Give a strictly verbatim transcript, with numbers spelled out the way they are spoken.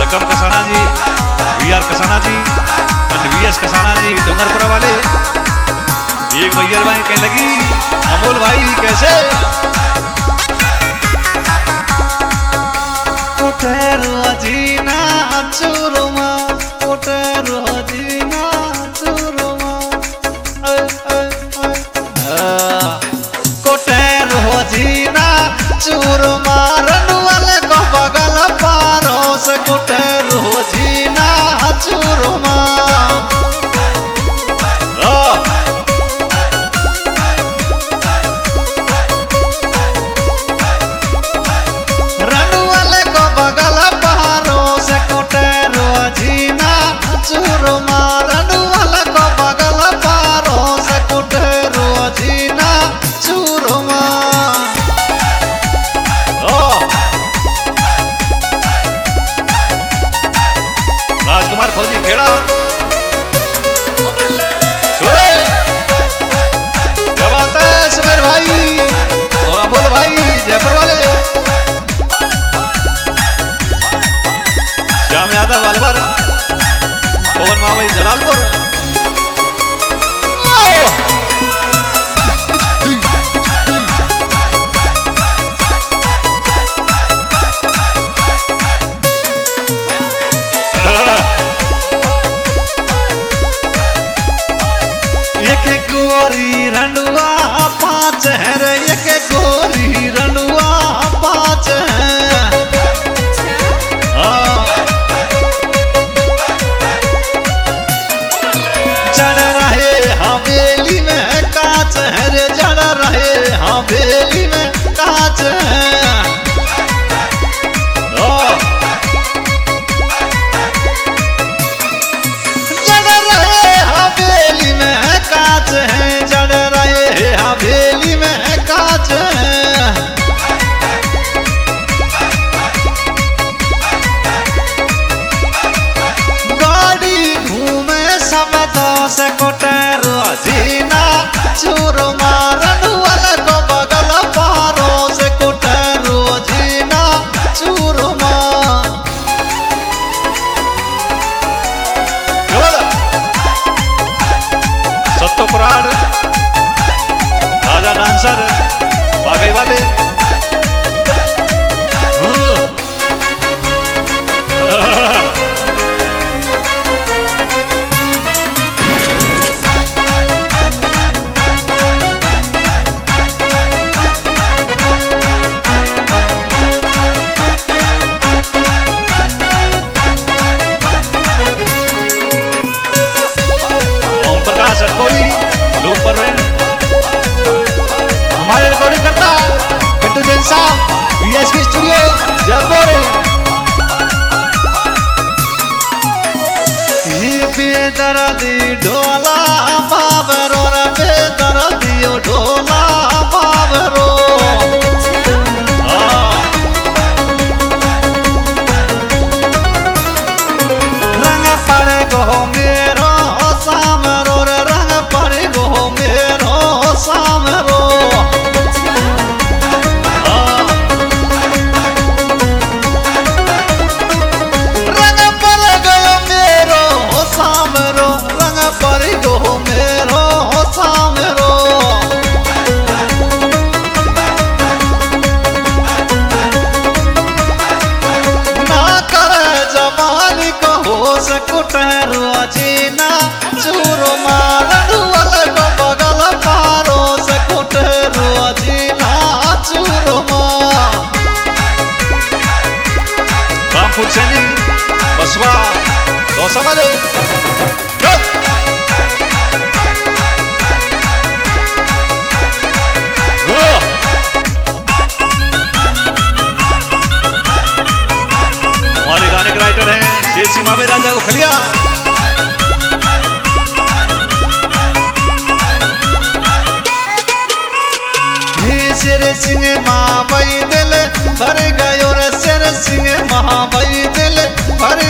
Welcome Kasana जी, V आर कसाना जी, V S Kasana जी डूंगरपुरा वाले। एक भैया भाई कहने लगी अमोल भाई कैसे जीना चूरमा जीना चूरमा कोटेर हो जीना चूरमा रनवाले को बगल पारो से कोटेर हो जीना चूरमा राजकुमार फौजी खेड़ा क्या बात है सुमेर भाई और अमोल भाई जयपुर वाले श्याम यादव अलवर पवन मावई जलालपुर गोरी रंडुआ पाँच है रे एक गोरी रंडुआ पाँच है जड़ रहे हवेली में कांच है रे जड़ रहे हवेली में कांच है है जड़ रहे हवेली में कांच है गाड़ी घूमे सब दस कोटेर जीना चूर मारन वाले को बगल पारो से कोटेर जीना चूर मार सत्तो पुराण राजा डांसर बागई वाले ओम प्रकाश कोई लोग पर हमारे रिकॉर्डिंग करता पिंटू जैन साहब वीएसपी स्टूडियो जयपुर। ये बेदर्दी ढोला बाबरो रे बेदर्दी ढोला बाबरो रंग पड़े गो मेरो सामरो रे रंग पड़े गो मेरो सामरो रंग पड़ गयो मेरो सामरो रंग पड़ गयो मेरो सामरो ना करे जवानी को हो सकुटर जीना चूर मारन वाले को बगल पारो सकुटर जीना चूर मार रामपुर सैनी बसवा दौसा वाले हमारे गाने के राइटर हैं शेर सीमा में राजा को खलिया शेर सिंह महाबाई दिल भर गयो रे शेर सिंह महाबाई दिल भर